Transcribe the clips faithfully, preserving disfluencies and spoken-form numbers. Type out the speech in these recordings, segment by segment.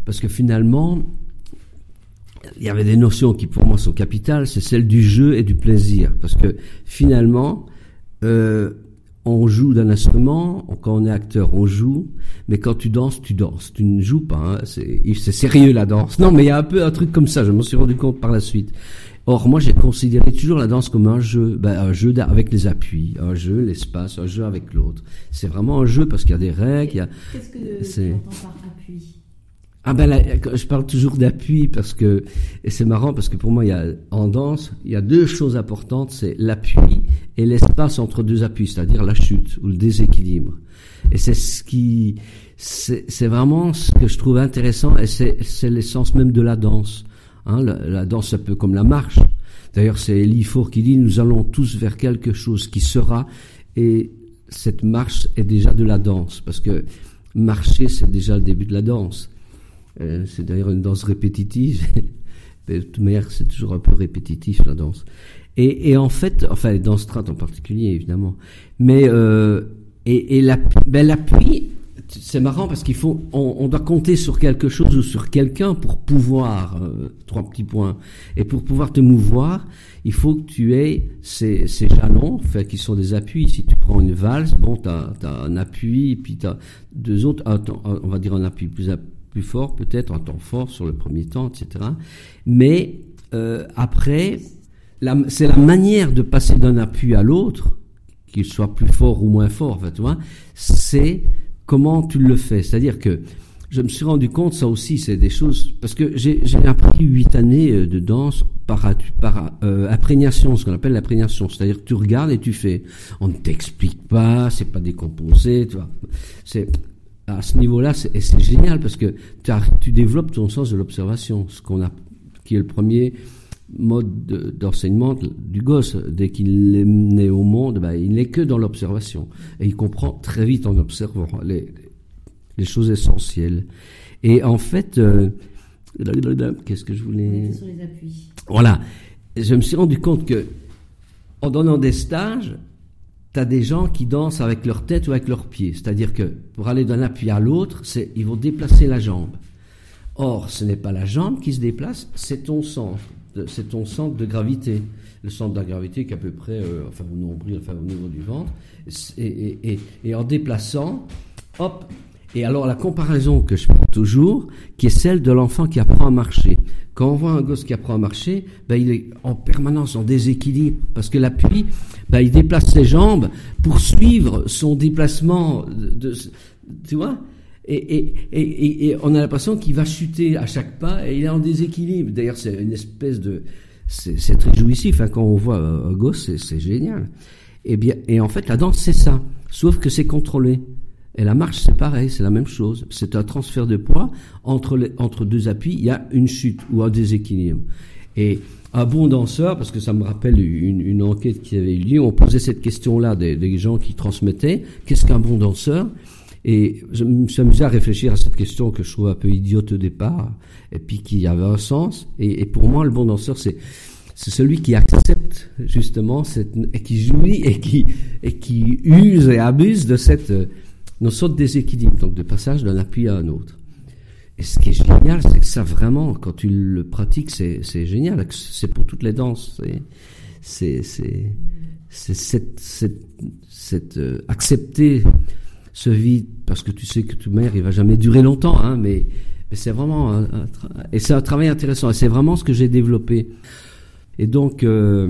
parce que finalement, il y avait des notions qui pour moi sont capitales, c'est celle du jeu et du plaisir, parce que finalement, euh, on joue d'un instrument, quand on est acteur, on joue, mais quand tu danses, tu danses, tu ne joues pas, hein, c'est, c'est sérieux la danse. Non, mais il y a un peu un truc comme ça, je m'en suis rendu compte par la suite. Or, moi, j'ai considéré toujours la danse comme un jeu, ben, un jeu avec les appuis, un jeu, l'espace, un jeu avec l'autre. C'est vraiment un jeu parce qu'il y a des règles, il y a... Qu'est-ce que c'est... tu entends par appui? Ah ben là, je parle toujours d'appui parce que, et c'est marrant parce que pour moi, il y a, en danse, il y a deux choses importantes, c'est l'appui et l'espace entre deux appuis, c'est-à-dire la chute ou le déséquilibre. Et c'est ce qui, c'est, c'est vraiment ce que je trouve intéressant et c'est, c'est l'essence même de la danse. Hein, la, la danse, c'est un peu comme la marche. D'ailleurs, c'est Élie Faure qui dit, nous allons tous vers quelque chose qui sera, et cette marche est déjà de la danse, parce que marcher, c'est déjà le début de la danse. Euh, c'est d'ailleurs une danse répétitive. De toute manière, c'est toujours un peu répétitif, la danse. Et, et en fait, enfin, les danses strates en particulier, évidemment. Mais, euh, et, et la, ben, l'appui, c'est marrant parce qu'il faut, on, on doit compter sur quelque chose ou sur quelqu'un pour pouvoir, euh, trois petits points. Et pour pouvoir te mouvoir, il faut que tu aies ces, ces jalons, enfin, qui sont des appuis. Si tu prends une valse, bon, t'as, t'as un appui, et puis t'as deux autres, un, on va dire un appui plus appui, plus fort, peut-être un temps fort sur le premier temps, et cetera. Mais euh, après, la, c'est la manière de passer d'un appui à l'autre, qu'il soit plus fort ou moins fort, en fait, tu vois, c'est comment tu le fais. C'est-à-dire que je me suis rendu compte, ça aussi, c'est des choses, parce que j'ai, j'ai appris huit années de danse par, par euh, imprégnation, ce qu'on appelle l'imprégnation. C'est-à-dire que tu regardes et tu fais. On ne t'explique pas, c'est pas décomposé, tu vois. C'est à ce niveau-là, c'est, et c'est génial parce que tu développes ton sens de l'observation, ce qu'on a, qui est le premier mode de, d'enseignement du gosse. Dès qu'il est né au monde, ben, il n'est que dans l'observation et il comprend très vite en observant les, les choses essentielles. Et en fait, euh, qu'est-ce que je voulais... Sur les appuis. Voilà, je me suis rendu compte que en donnant des stages, t'as des gens qui dansent avec leur tête ou avec leurs pieds. C'est-à-dire que pour aller d'un appui à l'autre, c'est, ils vont déplacer la jambe. Or, ce n'est pas la jambe qui se déplace, c'est ton centre. C'est ton centre de gravité. Le centre de la gravité qui est à peu près, euh, enfin, au nombril, enfin, au niveau du ventre. Et, et, et, et en déplaçant, hop. Et alors, la comparaison que je prends toujours, qui est celle de l'enfant qui apprend à marcher. Quand on voit un gosse qui apprend à marcher, ben, il est en permanence en déséquilibre. Parce que l'appui, ben, il déplace ses jambes pour suivre son déplacement de, de tu vois? Et, et, et, et on a l'impression qu'il va chuter à chaque pas et il est en déséquilibre. D'ailleurs, c'est une espèce de, c'est, c'est très jouissif, hein, quand on voit un gosse, c'est, c'est génial. Et bien, et en fait, la danse, c'est ça. Sauf que c'est contrôlé. Et la marche, c'est pareil, c'est la même chose. C'est un transfert de poids. Entre, les, entre deux appuis, il y a une chute ou un déséquilibre. Et un bon danseur, parce que ça me rappelle une, une enquête qui avait eu lieu, on posait cette question-là des, des gens qui transmettaient. Qu'est-ce qu'un bon danseur? Et je me suis amusé à réfléchir à cette question que je trouvais un peu idiote au départ, et puis qui avait un sens. Et, et pour moi, le bon danseur, c'est... c'est celui qui accepte justement cette, et qui jouit et qui, et qui use et abuse de cette notion de déséquilibre, donc de passage d'un appui à un autre. Et ce qui est génial, c'est que ça vraiment, quand tu le pratiques, c'est, c'est génial. C'est pour toutes les danses. C'est, c'est, c'est, c'est cette, cette, cette euh, accepter ce vide, parce que tu sais que tout mère, il va jamais durer longtemps, hein, mais, mais c'est vraiment un, un tra- et c'est un travail intéressant. Et c'est vraiment ce que j'ai développé. Et donc, euh,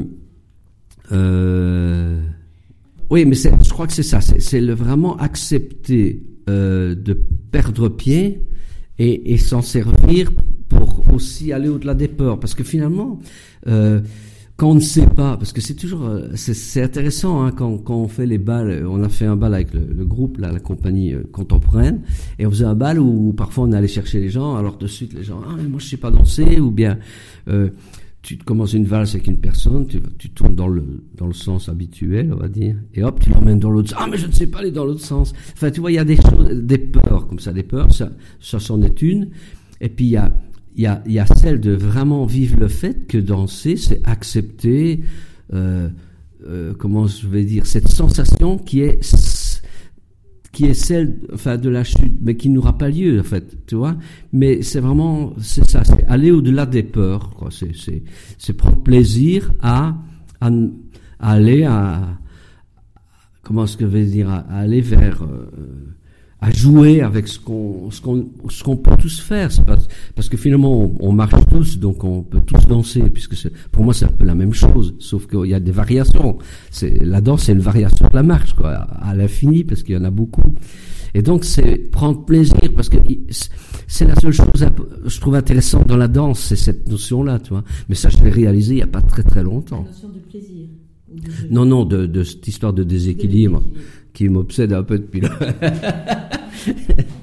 euh, oui, mais c'est, je crois que c'est ça. C'est, c'est le vraiment accepter euh, de perdre pied et, et s'en servir pour aussi aller au-delà des peurs. Parce que finalement, euh, quand on ne sait pas, parce que c'est toujours, c'est, c'est intéressant, hein, quand, quand on fait les balles. On a fait un bal avec le, le groupe, là, la compagnie euh, contemporaine, et on faisait un bal où, où parfois on allait chercher les gens. Alors de suite, les gens, ah mais moi je sais pas danser, ou bien euh, tu commences une valse avec une personne, tu, tu tournes dans le dans le sens habituel, on va dire, et hop, tu l'emmènes dans l'autre sens. Ah, mais je ne sais pas aller dans l'autre sens. Enfin, tu vois, il y a des choses, des peurs comme ça, des peurs, ça, ça c'en est une. Et puis il y a il y a il y a celle de vraiment vivre le fait que danser, c'est accepter, euh, euh, comment je vais dire, cette sensation qui est qui est celle, enfin, de la chute, mais qui n'aura pas lieu, en fait, tu vois. Mais c'est vraiment, c'est ça, c'est aller au-delà des peurs, quoi. C'est, c'est, c'est prendre plaisir à, à, à aller à, comment est-ce que je vais dire, à, à aller vers, euh, à jouer avec ce qu'on, ce qu'on, ce qu'on peut tous faire. C'est pas, parce que finalement, on, on marche tous, donc on peut tous danser, puisque c'est, pour moi, c'est un peu la même chose, sauf qu'il y a des variations. C'est, la danse, c'est une variation de la marche, quoi, à, à l'infini, parce qu'il y en a beaucoup. Et donc, c'est prendre plaisir, parce que c'est la seule chose, je trouve intéressante dans la danse, c'est cette notion-là, tu vois. Mais ça, je l'ai réalisé il y a pas très très longtemps. La notion de plaisir. Ou de jeu. Non, non, de, de cette histoire de déséquilibre. De déséquilibre. Qui m'obsède un peu depuis là.